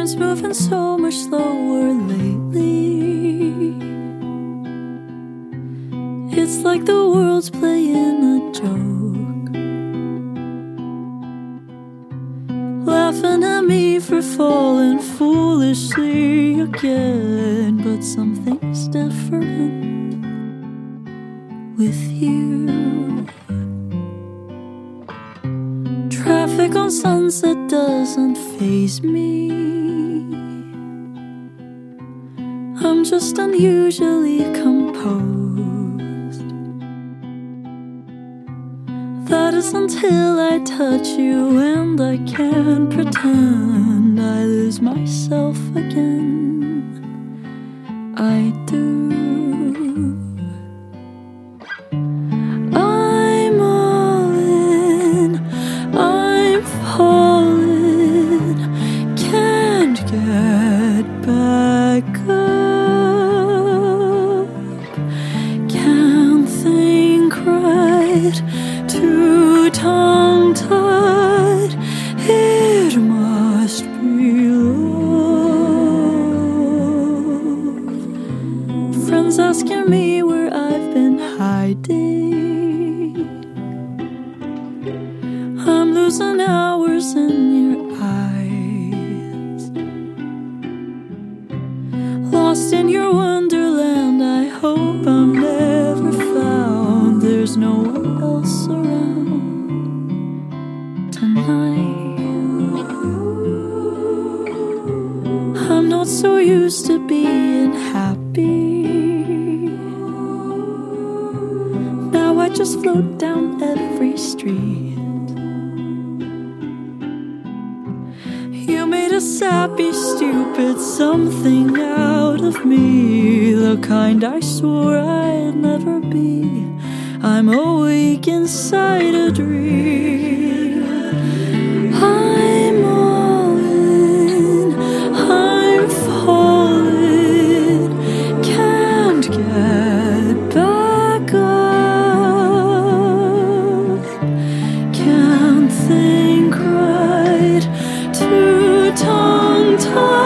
Time's moving so much slower lately. It's like the world's playing a joke, laughing at me for falling foolishly again. But something's different with you. Traffic on Sunset doesn't faze me. I'm just unusually composed. That is until I touch you, and I can't pretend I lose myself again. I do. I'm all in, I'm falling, can't get back up, can't think right, too tongue-tied, it must be love. Friends asking me where I've been hiding. I'm losing hours in your eyes, lost in your wonderland. I hope I'm never found. There's no one else around tonight. I'm not so used to being happy. Now I just float down every street. You made a sappy, stupid something out of me, the kind I swore I'd never be. I'm awake inside a dream. I'm all in, I'm falling, can't get back up, can't think right, too tongue-tied.